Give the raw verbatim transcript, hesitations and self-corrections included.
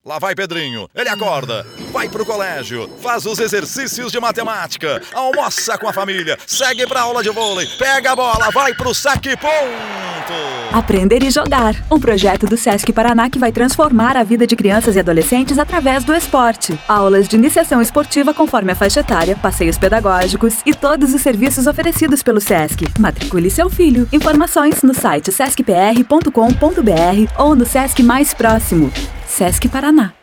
Lá vai Pedrinho, ele acorda, vai pro colégio, faz os exercícios de matemática, almoça com a família, segue pra aula de vôlei, pega a bola, vai pro saque ponto. Aprender e jogar, um projeto do Sesc Paraná que vai transformar a vida de crianças e adolescentes através do esporte. Aulas de iniciação esportiva conforme a faixa etária, passeios pedagógicos e todos os serviços oferecidos pelo Sesc. Matricule seu filho. Informações no site sesc p r ponto com ponto b r ou no Sesc mais próximo. Sesc Paraná.